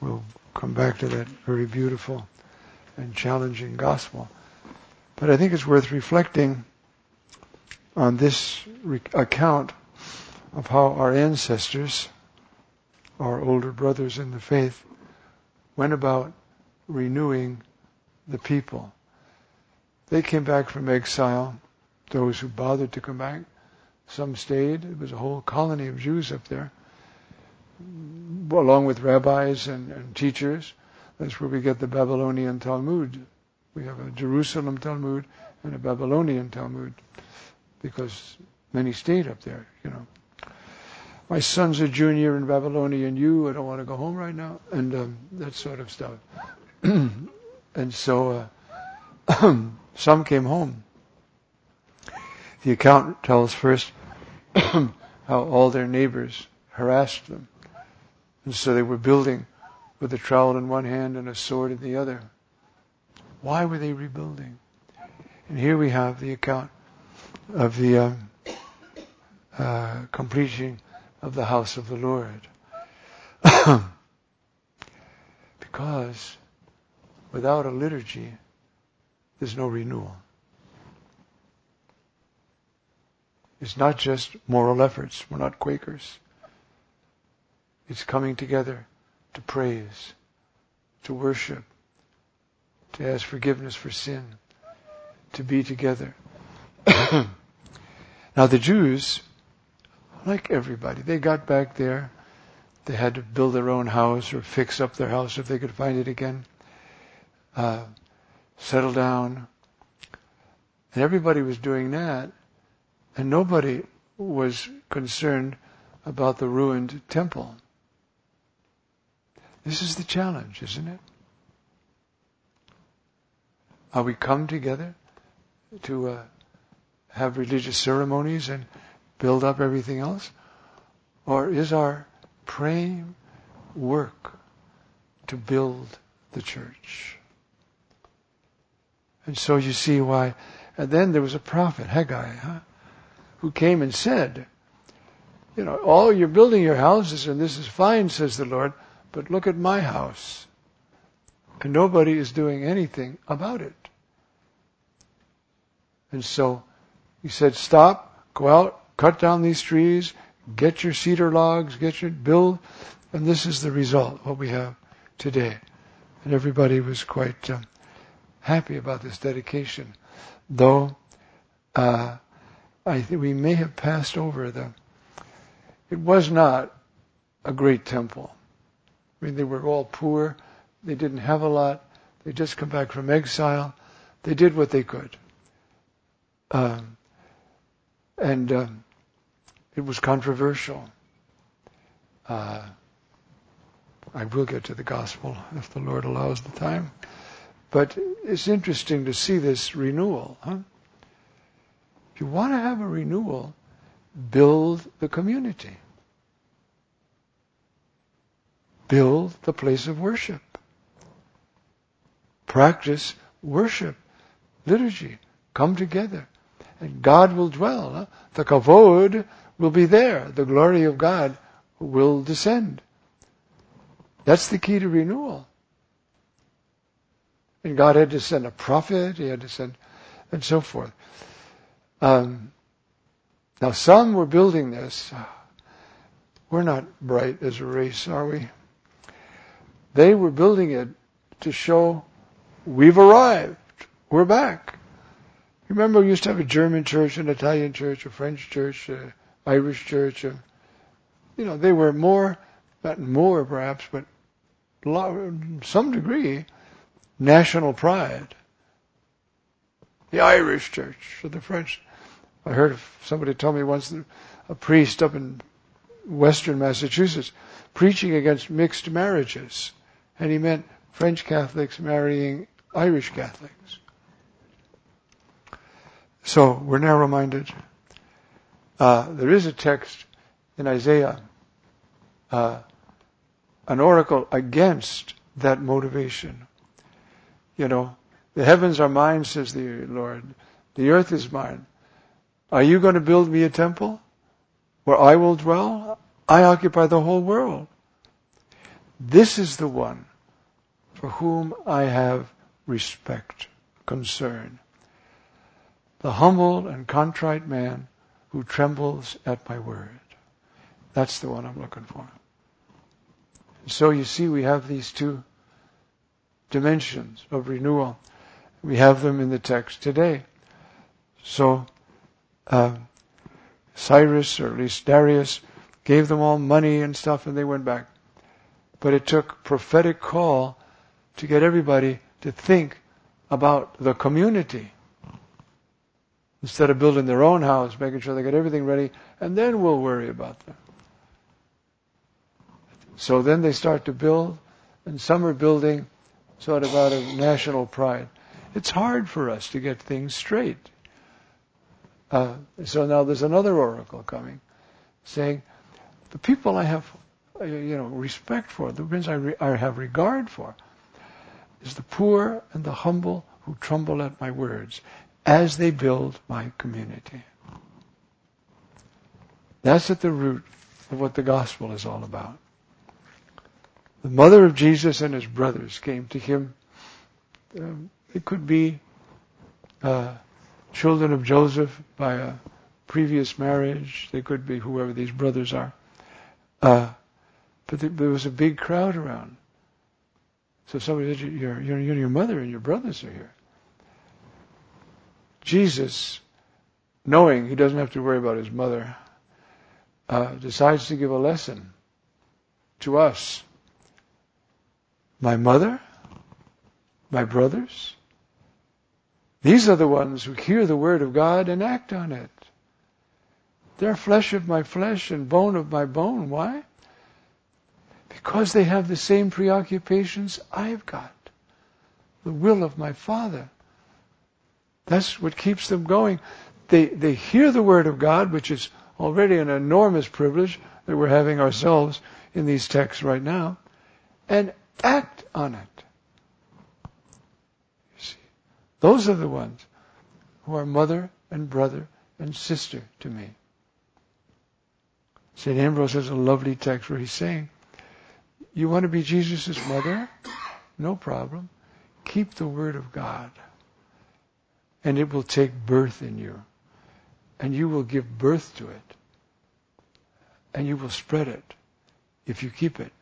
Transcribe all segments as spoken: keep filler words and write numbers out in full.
we'll come back to that very beautiful and challenging gospel. But I think it's worth reflecting on this re- account of how our ancestors, our older brothers in the faith, went about renewing the people. They came back from exile, those who bothered to come back. Some stayed. It was a whole colony of Jews up there, along with rabbis and, and teachers. That's where we get the Babylonian Talmud. We have a Jerusalem Talmud and a Babylonian Talmud, because many stayed up there, you know. My son's a junior in Babylonian U, I don't want to go home right now, and um, that sort of stuff. And so uh, some came home. The account tells first how all their neighbors harassed them. And so they were building with a trowel in one hand and a sword in the other. Why were they rebuilding? And here we have the account of the uh, uh, completion of the house of the Lord. Because without a liturgy, there's no renewal. It's not just moral efforts. We're not Quakers. It's coming together to praise, to worship, to ask forgiveness for sin, to be together. Now the Jews, like everybody, they got back there. They had to build their own house or fix up their house if they could find it again. Uh, settle down. And everybody was doing that. And nobody was concerned about the ruined temple. This is the challenge, isn't it? Are we come together to uh, have religious ceremonies and build up everything else? Or is our praying work to build the church? And so you see why. And then there was a prophet, Haggai, huh, who came and said, you know, oh, you're building your houses and this is fine, says the Lord, but look at my house. And nobody is doing anything about it. And so he said, stop, go out, cut down these trees, get your cedar logs, get your build, and this is the result, what we have today. And everybody was quite uh, happy about this dedication, though uh, I think we may have passed over the. It was not a great temple. I mean, they were all poor. They didn't have a lot. They just come back from exile. They did what they could. Um, and um, it was controversial. Uh, I will get to the gospel if the Lord allows the time. But it's interesting to see this renewal. Huh? If you want to have a renewal, build the community. Build the place of worship. Practice worship, liturgy. Come together. And God will dwell. Huh? The kavod will be there. The glory of God will descend. That's the key to renewal. And God had to send a prophet. He had to send, and so forth. Um, now some were building this. We're not bright as a race, are we? They were building it to show we've arrived. We're back. Remember, we used to have a German church, an Italian church, a French church, an Irish church. A, you know, they were more, not more perhaps, but to some degree, national pride. The Irish church or the French. I heard somebody tell me once, a priest up in western Massachusetts preaching against mixed marriages. And he meant French Catholics marrying Irish Catholics. So we're narrow-minded. Uh, there is a text in Isaiah, uh, an oracle against that motivation. You know, the heavens are mine, says the Lord. The earth is mine. Are you going to build me a temple where I will dwell? I occupy the whole world. This is the one for whom I have respect, concern. The humble and contrite man who trembles at my word. That's the one I'm looking for. So you see, we have these two dimensions of renewal. We have them in the text today. So, uh, Cyrus, or at least Darius, gave them all money and stuff, and they went back. But it took prophetic call to get everybody to think about the community. Instead of building their own house, making sure they get everything ready, and then we'll worry about them. So then they start to build, and some are building sort of out of national pride. It's hard for us to get things straight. Uh, so now there's another oracle coming, saying, the people I have, uh, you know, respect for, the ones I, re- I have regard for, is the poor and the humble who tremble at my words as they build my community. That's at the root of what the gospel is all about. The mother of Jesus and his brothers came to him. Um, it could be uh, children of Joseph by a previous marriage. They could be whoever these brothers are. Uh, but there was a big crowd around. So somebody said, your, your, your mother and your brothers are here. Jesus, knowing he doesn't have to worry about his mother, uh, decides to give a lesson to us. My mother, my brothers, these are the ones who hear the word of God and act on it. They're flesh of my flesh and bone of my bone. Why? Because they have the same preoccupations I've got. The will of my Father. That's what keeps them going. They they hear the word of God, which is already an enormous privilege that we're having ourselves in these texts right now, and act on it. You see, those are the ones who are mother and brother and sister to me. Saint Ambrose has a lovely text where he's saying, you want to be Jesus' mother? No problem. Keep the word of God. And it will take birth in you. And you will give birth to it. And you will spread it if you keep it.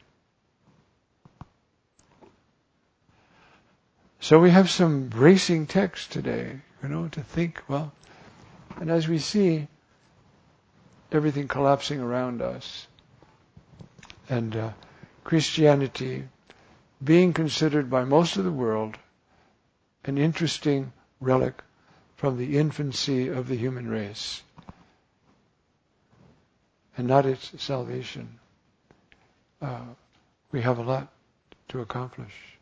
So we have some bracing texts today, you know, to think, well, and as we see everything collapsing around us, and uh, Christianity being considered by most of the world an interesting relic from the infancy of the human race, and not its salvation, uh, we have a lot to accomplish.